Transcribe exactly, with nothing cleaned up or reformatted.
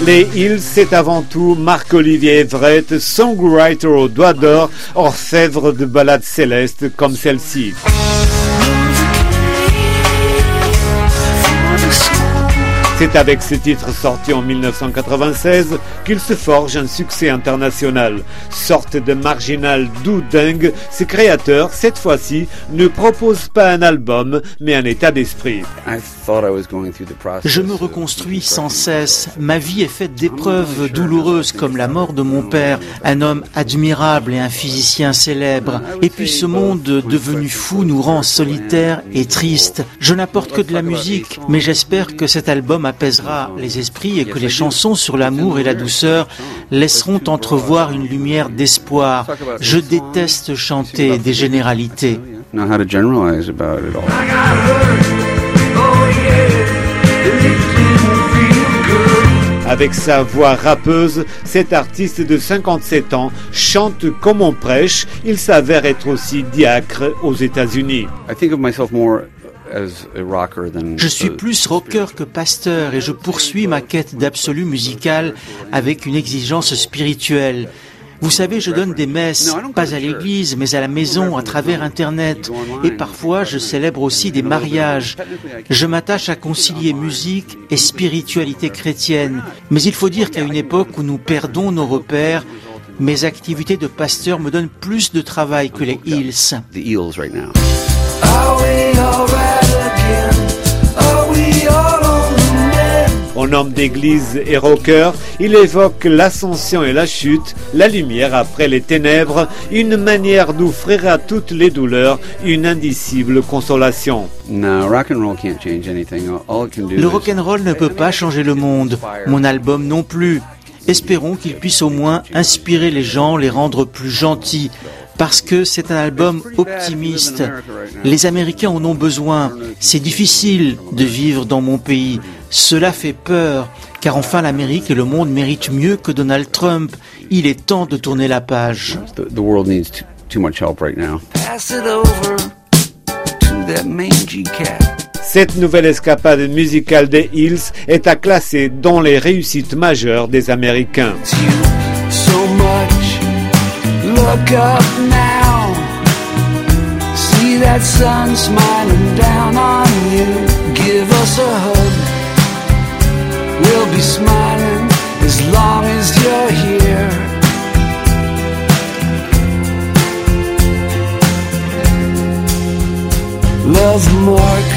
Les Hills, c'est avant tout Marc-Olivier Everett, songwriter au doigt d'or, orfèvre de ballades célestes comme celle-ci. C'est avec ce titre sorti en dix-neuf cent quatre-vingt-seize qu'il se forge un succès international. Sorte de marginal doudingue, ce créateur, cette fois-ci, ne propose pas un album, mais un état d'esprit. Je me reconstruis sans cesse. Ma vie est faite d'épreuves douloureuses comme la mort de mon père, un homme admirable et un physicien célèbre. Et puis ce monde devenu fou nous rend solitaires et tristes. Je n'apporte que de la musique, mais j'espère que cet album apaisera les esprits et que les chansons sur l'amour et la douceur laisseront entrevoir une lumière d'espoir. Je déteste chanter des généralités. Avec sa voix rappeuse, cet artiste de cinquante-sept ans chante comme on prêche. Il s'avère être aussi diacre aux États-Unis. Je suis plus rocker que pasteur et je poursuis ma quête d'absolu musical avec une exigence spirituelle. Vous savez, je donne des messes, pas à l'église, mais à la maison, à travers Internet. Et parfois, je célèbre aussi des mariages. Je m'attache à concilier musique et spiritualité chrétienne. Mais il faut dire qu'à une époque où nous perdons nos repères, mes activités de pasteur me donnent plus de travail que les Hills. En homme d'église et rocker, il évoque l'ascension et la chute, la lumière après les ténèbres, une manière d'offrir à toutes les douleurs une indicible consolation. Le rock'n'roll ne peut pas changer le monde, mon album non plus. Espérons qu'il puisse au moins inspirer les gens, les rendre plus gentils, parce que c'est un album optimiste. Les Américains en ont besoin. C'est difficile de vivre dans mon pays. Cela fait peur, car enfin l'Amérique et le monde méritent mieux que Donald Trump. Il est temps de tourner la page. The world needs too much help right now. Pass it over to that mangy cat. Cette nouvelle escapade musicale des Hills est à classer dans les réussites majeures des Américains. Look up now, see that sun smiling down on you. Give us a hug, we'll be smiling as long as you're here. Love Mark